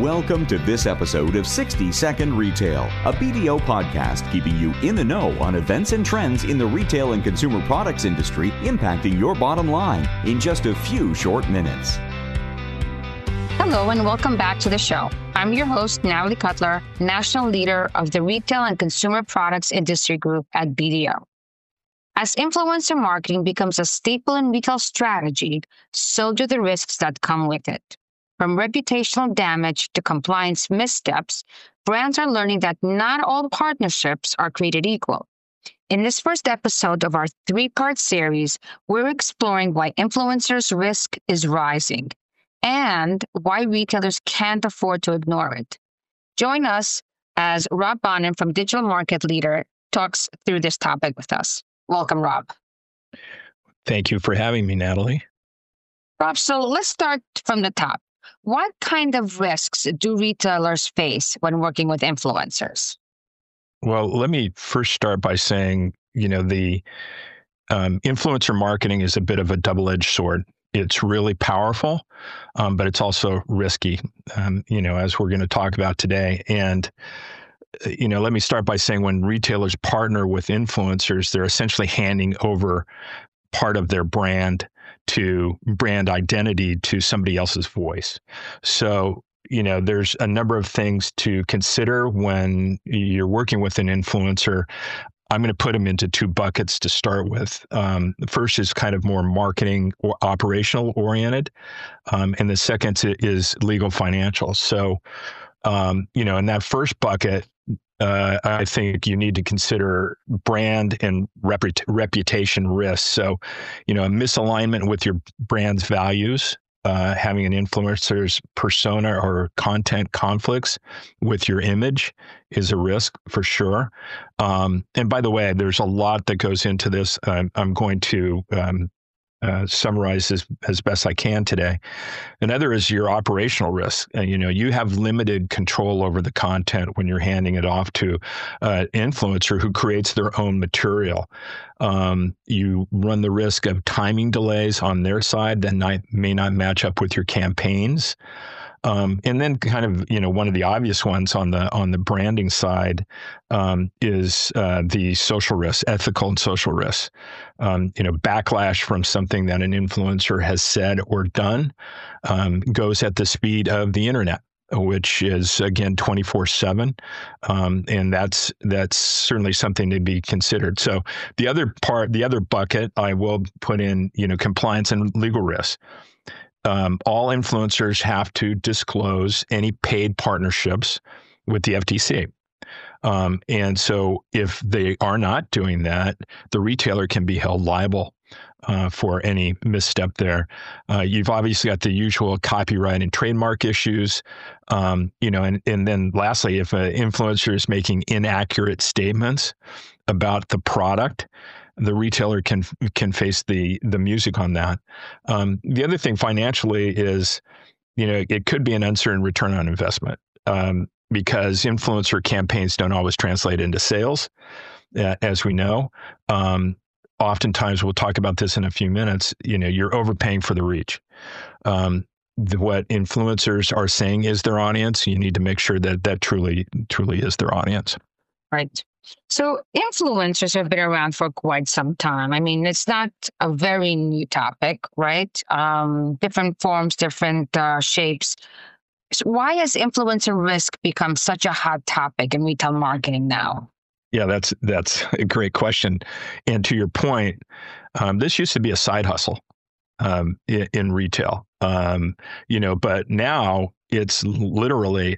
Welcome to this episode of 60 Second Retail, a BDO podcast keeping you in the know on events and trends in the retail and consumer products industry impacting your bottom line in just a few short minutes. Hello and welcome back to the show. I'm your host, Natalie Cutler, National Leader of the Retail and Consumer Products Industry Group at BDO. As influencer marketing becomes a staple in retail strategy, so do the risks that come with it. From reputational damage to compliance missteps, brands are learning that not all partnerships are created equal. In this first episode of our three-part series, we're exploring why influencers' risk is rising and why retailers can't afford to ignore it. Join us as Rob Bonham from Digital Market Leader talks through this topic with us. Welcome, Rob. Thank you for having me, Natalie. Rob, so let's start from the top. What kind of risks do retailers face when working with influencers? Well, let me first start by saying, the influencer marketing is a bit of a double-edged sword. It's really powerful, but it's also risky, as we're going to talk about today. And, let me start by saying when retailers partner with influencers, they're essentially handing over part of their brand identity to somebody else's voice. So, there's a number of things to consider when you're working with an influencer. I'm going to put them into two buckets to start with. The first is kind of more marketing or operational oriented. And the second is legal financial. So, in that first bucket, I think you need to consider brand and reputation risks. So, a misalignment with your brand's values, having an influencer's persona or content conflicts with your image is a risk for sure. And by the way, there's a lot that goes into this. I'm going to summarize as best I can today. Another is your operational risk. You have limited control over the content when you're handing it off to an influencer who creates their own material. You run the risk of timing delays on their side that may not match up with your campaigns. And then kind of, one of the obvious ones on the branding side is the social risks, ethical and social risks. Backlash from something that an influencer has said or done goes at the speed of the internet, which is, again, 24/7. And that's certainly something to be considered. So the other bucket I will put in, compliance and legal risks. All influencers have to disclose any paid partnerships with the FTC. And so if they are not doing that, the retailer can be held liable for any misstep there. You've obviously got the usual copyright and trademark issues. And then lastly, if an influencer is making inaccurate statements about the product, the retailer can face the music on that. The other thing financially is, it could be an uncertain return on investment because influencer campaigns don't always translate into sales, as we know. Oftentimes, we'll talk about this in a few minutes, you're overpaying for the reach. What influencers are saying is their audience. You need to make sure that truly is their audience. Right. So influencers have been around for quite some time. I mean, it's not a very new topic, right? Different forms, different shapes. So why has influencer risk become such a hot topic in retail marketing now? Yeah, that's a great question. And to your point, this used to be a side hustle in retail, but now it's literally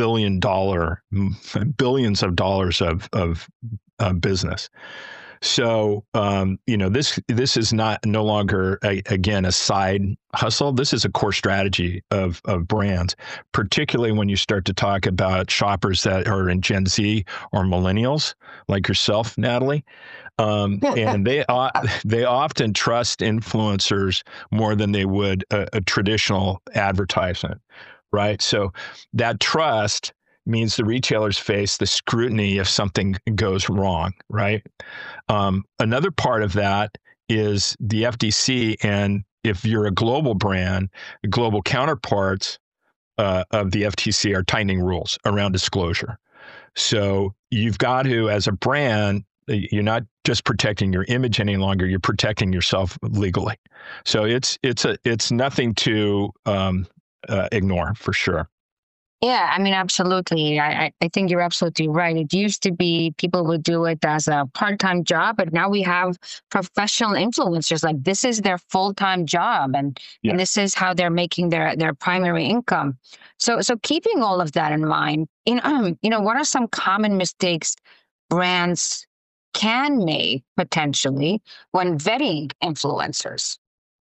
billions of dollars of business. So, this is no longer a side hustle. This is a core strategy of brands, particularly when you start to talk about shoppers that are in Gen Z or millennials, like yourself, Natalie. And they often trust influencers more than they would a traditional advertisement. Right. So that trust means the retailers face the scrutiny if something goes wrong. Right. Another part of that is the FTC. And if you're a global brand, global counterparts of the FTC are tightening rules around disclosure. So you've got to, as a brand, you're not just protecting your image any longer, you're protecting yourself legally. So it's nothing to ignore, for sure. Yeah, I mean, absolutely. I think you're absolutely right. It used to be people would do it as a part-time job, but now we have professional influencers. Like, this is their full-time job, and this is how they're making their primary income. So keeping all of that in mind, what are some common mistakes brands can make potentially when vetting influencers?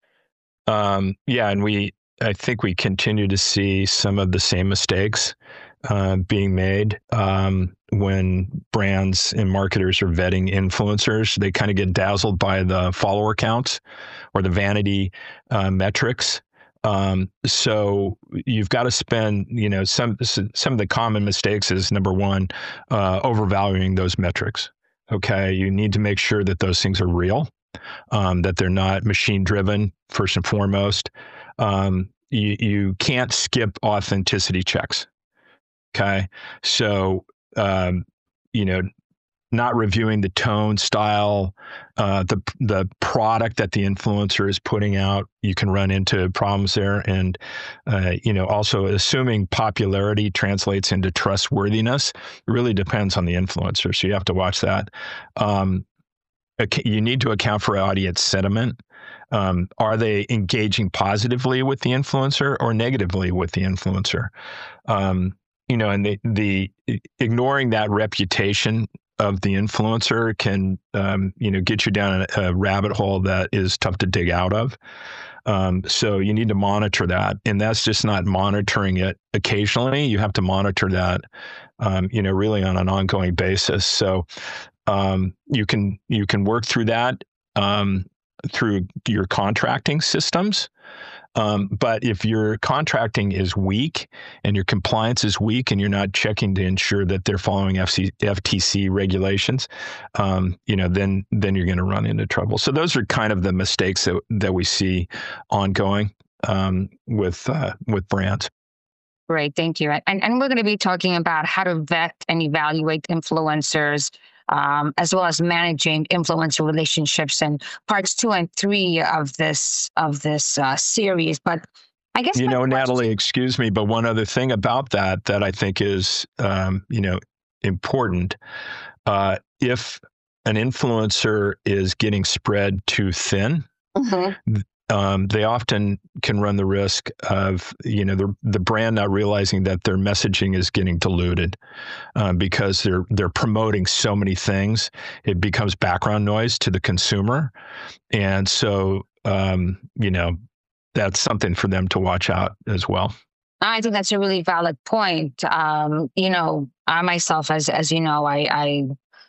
And I think we continue to see some of the same mistakes being made when brands and marketers are vetting influencers. They kind of get dazzled by the follower counts or the vanity metrics. So you've got to spend, some of the common mistakes is, number one, overvaluing those metrics. Okay, you need to make sure that those things are real, that they're not machine driven, first and foremost. You can't skip authenticity checks. Okay. So, not reviewing the tone, style, the product that the influencer is putting out, you can run into problems there. And, also assuming popularity translates into trustworthiness really depends on the influencer. So you have to watch that. You need to account for audience sentiment. Are they engaging positively with the influencer or negatively with the influencer? And the ignoring that reputation of the influencer can, get you down a rabbit hole that is tough to dig out of. So you need to monitor that, and that's just not monitoring it occasionally. You have to monitor that, really on an ongoing basis. So you can work through that through your contracting systems. But if your contracting is weak and your compliance is weak and you're not checking to ensure that they're following FTC regulations, then you're going to run into trouble. So those are kind of the mistakes that we see ongoing with brands. Great, thank you. And we're going to be talking about how to vet and evaluate influencers, as well as managing influencer relationships in parts 2 and 3 of this series. But I guess Natalie, excuse me, but one other thing about that I think is important. If an influencer is getting spread too thin, they often can run the risk of, the brand not realizing that their messaging is getting diluted because they're promoting so many things. It becomes background noise to the consumer. And so, that's something for them to watch out as well. I think that's a really valid point. I myself, as you know, I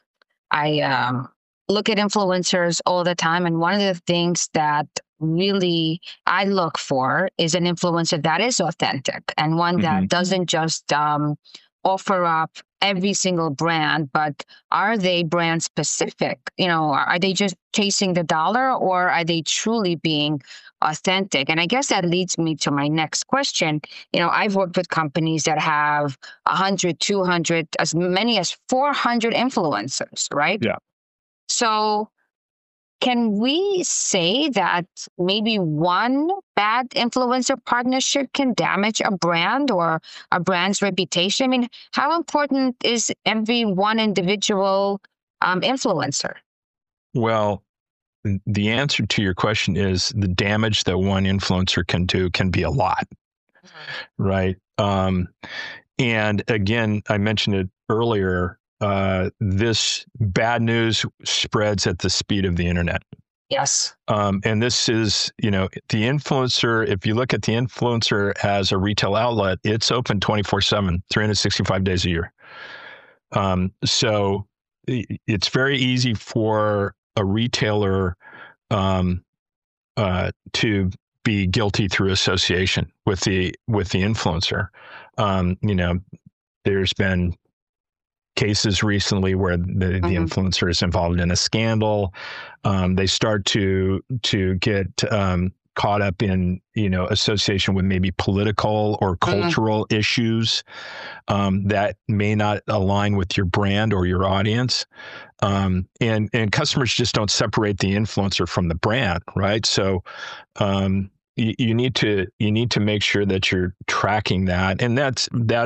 look at influencers all the time. And one of the things that really I look for is an influencer that is authentic and one that doesn't just offer up every single brand, but are they brand specific? Are they just chasing the dollar, or are they truly being authentic? And I guess that leads me to my next question. I've worked with companies that have 100, 200, as many as 400 influencers, right? Yeah. So can we say that maybe one bad influencer partnership can damage a brand or a brand's reputation? I mean, how important is every one individual influencer? Well, the answer to your question is the damage that one influencer can do can be a lot, right? And again, I mentioned it earlier, this bad news spreads at the speed of the internet. Yes. And this is, the influencer, if you look at the influencer as a retail outlet, it's open 24/7, 365 days a year. So it's very easy for a retailer to be guilty through association with the influencer. There's been cases recently where the influencer is involved in a scandal. They start to get caught up in, association with maybe political or cultural issues that may not align with your brand or your audience. And customers just don't separate the influencer from the brand, right? So you need to make sure that you're tracking that. And that's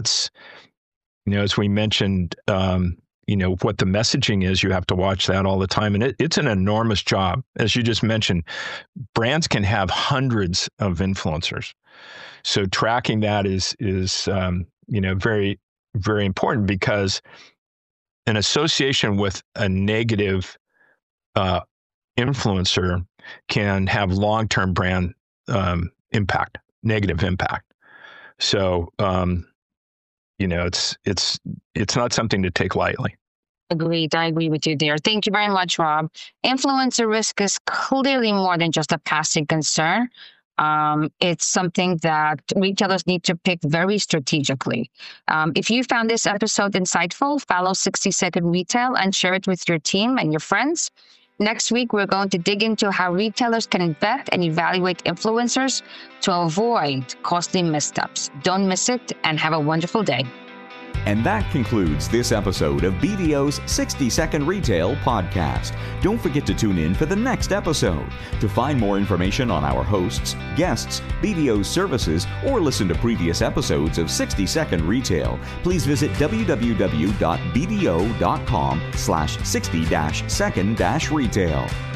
as we mentioned, what the messaging is, you have to watch that all the time. And it's an enormous job. As you just mentioned, brands can have hundreds of influencers. So tracking that is very, very important, because an association with a negative influencer can have long-term brand impact, negative impact. So, it's not something to take lightly. Agreed. I agree with you there. Thank you very much, Rob. Influencer risk is clearly more than just a passing concern. It's something that retailers need to pick very strategically. If you found this episode insightful, follow 60 Second Retail and share it with your team and your friends. Next week, we're going to dig into how retailers can vet and evaluate influencers to avoid costly missteps. Don't miss it, and have a wonderful day. And that concludes this episode of BDO's 60 Second Retail podcast. Don't forget to tune in for the next episode. To find more information on our hosts, guests, BDO's services, or listen to previous episodes of 60 Second Retail, please visit www.bdo.com/60-second-retail.